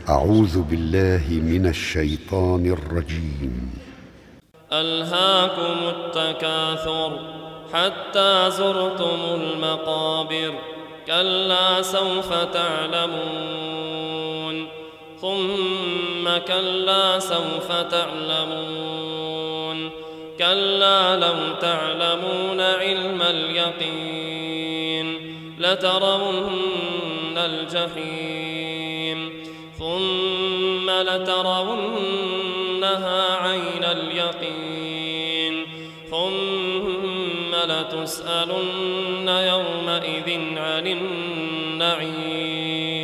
أعوذ بالله من الشيطان الرجيم. ألهاكم التكاثر حتى زرتم المقابر كلا سوف تعلمون ثم كلا سوف تعلمون كلا لو تعلمون علم اليقين لترون الجحيم ثم لترونها عين اليقين ثم لتسألن يومئذ عن النعيم.